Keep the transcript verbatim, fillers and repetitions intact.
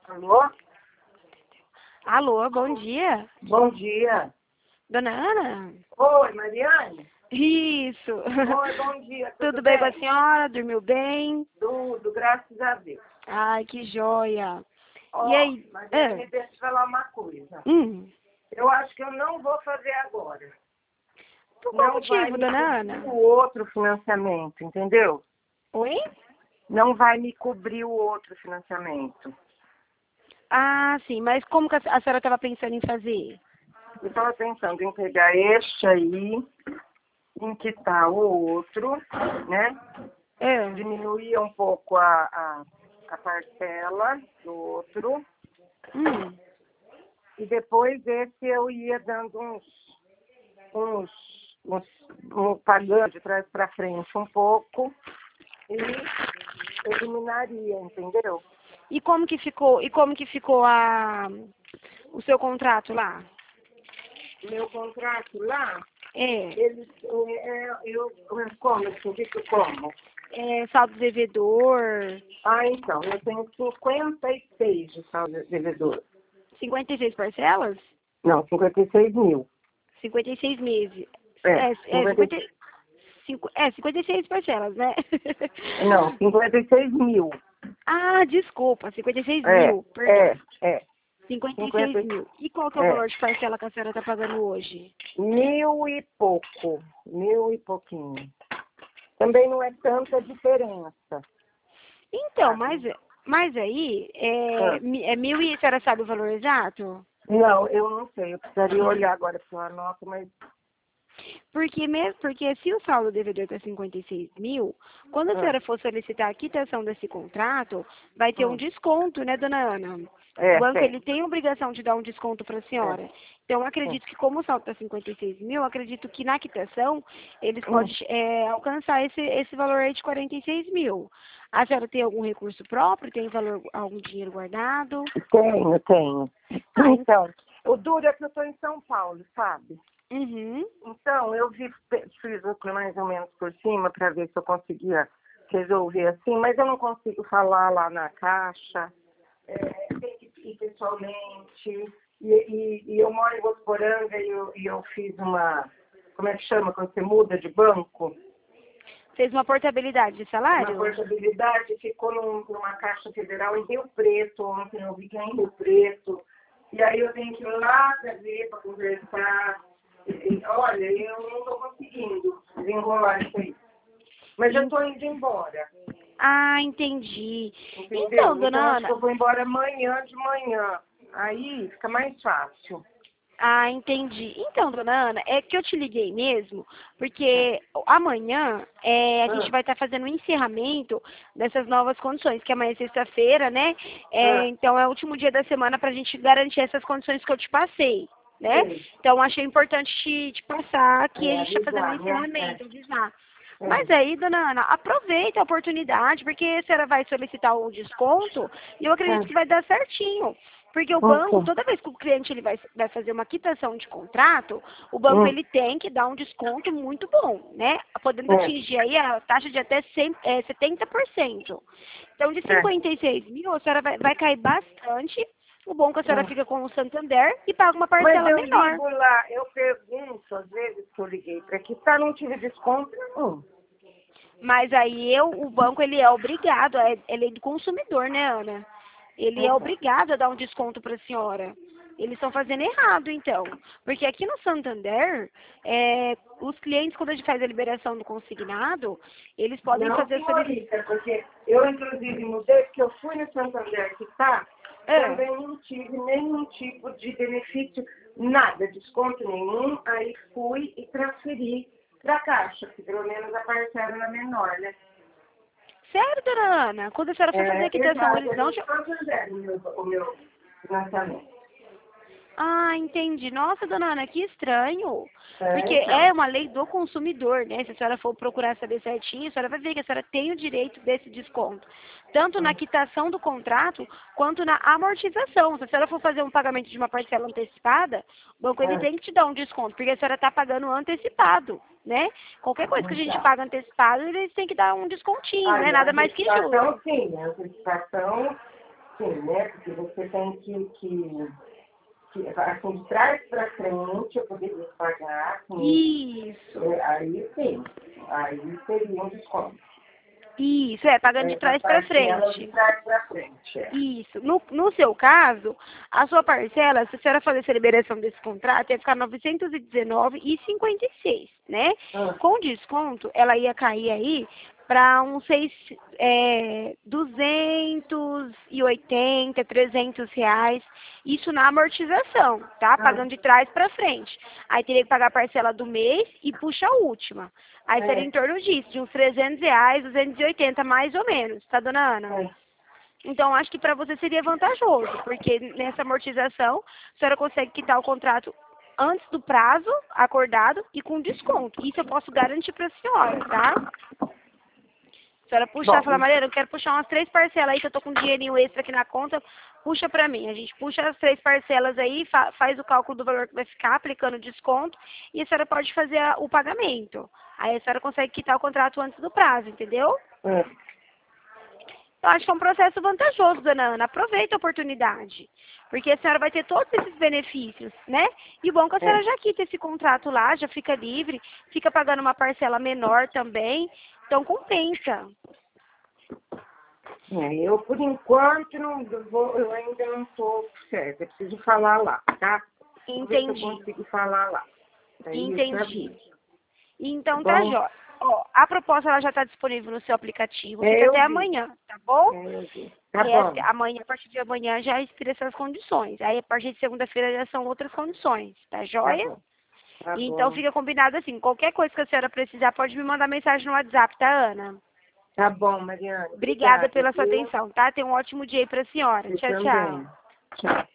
Alô? Alô, bom dia. Bom dia. Dona Ana? Oi, Mariane? Isso. Oi, bom dia. Tudo, Tudo bem com a senhora? Dormiu bem? Tudo, graças a Deus. Ai, que joia. Ó, E aí? Mariane, Ah, deixa eu te falar uma coisa. hum, Eu acho que eu não vou fazer agora. por qual Não vai motivo, me dona cobrir Ana? o outro financiamento, entendeu? Oi? Não vai me cobrir o outro financiamento. Ah, sim, mas como que a a senhora estava pensando em fazer? Eu estava pensando em pegar este aí, em quitar o outro, né? Ah, Diminuir um pouco a, a, a parcela do outro. hum, E depois esse eu ia dando uns, uns, uns um, pagando de trás para frente um pouco e eliminaria, entendeu? e como que ficou, e como que ficou a, o seu contrato lá? Meu contrato lá, É, eles, é, é, eu, eu como, assim, fico como? é saldo devedor, Ah, então, eu tenho cinquenta e seis de saldo devedor. cinquenta e seis parcelas? Não, cinquenta e seis mil. cinquenta e seis meses. É, É, é, cinquenta, cinquenta, cinco, é cinquenta e seis parcelas, né? não, cinquenta e seis mil. Ah, desculpa, cinquenta e seis É, mil, perdão. é, é. cinquenta e seis cinquenta, mil. E qual que é o é. valor de parcela que a senhora está pagando hoje? Mil e pouco, mil e pouquinho. Também não é tanta diferença, Então, sabe? mas, mas aí, é, Ah, mi- é mil e a senhora sabe o valor exato? não, eu não sei, eu precisaria olhar agora para eu anoto, mas Porque, mesmo, porque se o saldo devedor está cinquenta e seis mil, quando a ah, senhora for solicitar a quitação desse contrato, vai ter um hum, desconto, né, dona Ana? O é, banco tem. ele tem a obrigação de dar um desconto para a É, senhora. Então, eu é. acredito que como o saldo está cinquenta e seis mil, eu acredito que na quitação eles Hum, podem é, alcançar esse, esse valor aí de quarenta e seis mil. A senhora tem algum recurso próprio? Tem valor, algum dinheiro guardado? tenho, tenho. Ah, en- Então, o duro é que eu estou em São Paulo, sabe? uhum. Então, eu vi, fiz o que mais ou menos por cima para ver se eu conseguia resolver assim, mas eu não consigo falar lá na caixa. É, tem que ir pessoalmente. E, e, e eu moro em Votuporanga e eu, e eu fiz uma, como é que chama, quando você muda de banco? Fez uma portabilidade de Uma salário? portabilidade, ficou num, numa Caixa Federal em Rio Preto, ontem eu vi que é em Rio Preto. E aí eu tenho que ir lá para ver, para conversar. E, e, olha, eu não estou conseguindo desenrolar isso aí. Mas eu estou indo embora, Ah, entendi. Então, entendeu? Então dona acho que Ana, eu vou embora amanhã de manhã. Aí fica mais fácil. ah, entendi. Então, dona Ana, é que eu te liguei mesmo, Ah, porque amanhã é, a gente ah, vai estar fazendo o encerramento dessas novas condições, que amanhã é sexta-feira, né? É, ah, então é o último dia da semana para a gente garantir essas condições que eu te passei, né? sei. Então achei importante te, te passar que a É, gente está fazendo o avisar, né? encerramento, avisar. É, Mas é. aí, dona Ana, aproveita a oportunidade, porque a senhora vai solicitar o desconto e eu acredito que vai dar certinho. Porque o banco, Ok. toda vez que o cliente ele vai, vai fazer uma quitação de contrato, o banco Hum, ele tem que dar um desconto muito bom, né? Podendo é, atingir aí a taxa de até cem, é, setenta por cento. Então, de é. cinquenta e seis mil, a senhora vai, vai cair bastante. O bom é que a senhora Hum. fica com o Santander e paga uma Mas parcela eu menor. ligo lá, eu pergunto, às vezes que eu liguei para aqui, tá, não tive desconto nenhum. Mas aí eu, o banco ele é obrigado, é, ele é do consumidor, né, Ana? Ele é Então, obrigado a dar um desconto para a senhora. Eles estão fazendo errado, então. Porque aqui no Santander, é, os clientes, quando a gente faz a liberação do consignado, eles podem não, fazer solic... senhorita, porque eu, inclusive, mudei, porque eu fui no Santander que tá, Ah, também não tive nenhum tipo de benefício, nada, desconto nenhum, aí fui e transferi para a Caixa, que pelo menos a parcela era menor, né? sério, dona Ana? Quando a senhora foi fazer a É, quitação, exato, eles é não no te... Santander o meu, o meu financiamento. Ah, entendi. Nossa, dona Ana, que estranho. É, Porque então. é uma lei do consumidor, né? Se a senhora for procurar saber certinho, a senhora vai ver que a senhora tem o direito desse desconto. Tanto na quitação do contrato, quanto na amortização. Se a senhora for fazer um pagamento de uma parcela antecipada, o banco ele É, tem que te dar um desconto, porque a senhora está pagando antecipado, né? Qualquer coisa que a gente então. paga antecipado, eles têm que dar um descontinho, Ah, né? e a Nada mais que antecipação, justo. sim, a antecipação assim, né? Porque você tem que, que, que assim, de trás para frente, eu poderia pagar. Assim, Isso. é, aí sim, aí seria um desconto. Isso, é, pagando de trás para frente. De trás para frente, é. Isso. No, no seu caso, a sua parcela, se a senhora fazer essa liberação desse contrato, ia ficar novecentos e dezenove reais e cinquenta e seis, né? Ah. Com desconto, ela ia cair aí para uns seis, é, duzentos e oitenta, trezentos reais, isso na amortização, tá? Pagando de trás para frente. Aí teria que pagar a parcela do mês e puxa a última. Aí É. seria em torno disso, de uns trezentos reais, duzentos e oitenta mais ou menos, tá, dona Ana? É. Então, acho que para você seria vantajoso, porque nessa amortização, a senhora consegue quitar o contrato antes do prazo acordado e com desconto. Isso eu posso garantir para a senhora, tá? A senhora puxar e falar, Mariana, eu quero puxar umas três parcelas aí, que eu tô com um dinheirinho extra aqui na conta, puxa pra mim. A gente puxa as três parcelas aí, fa faz o cálculo do valor que vai ficar, aplicando o desconto, e a senhora pode fazer a, o pagamento. Aí a senhora consegue quitar o contrato antes do prazo, entendeu? É. Eu acho que é um processo vantajoso, dona Ana. Aproveita a oportunidade. Porque a senhora vai ter todos esses benefícios, né? E bom que a senhora É. já quita esse contrato lá, já fica livre, fica pagando uma parcela menor também. Então compensa. É, eu, por enquanto, não vou, eu ainda não estou certa. Eu preciso falar lá, tá? Vou ver se eu Entendi. consigo falar lá. Aí eu te Entendi. aviso. Então Tá tá, bom? jóia. Ó, a proposta ela já está disponível no seu aplicativo. É, Fica eu até vi. amanhã, tá bom? É, eu vi. Tá E bom. essa- amanhã, a partir de amanhã, já expira essas condições. Aí, a partir de segunda-feira, já são outras condições, tá Tá joia? bom. Tá Então, bom. fica combinado assim. Qualquer coisa que a senhora precisar, pode me mandar mensagem no WhatsApp, tá, Ana? Tá bom, Mariana. Obrigada Obrigada, pela sua viu? atenção, tá? Tenha um ótimo dia aí pra senhora. Você Tchau, também. tchau. Tchau.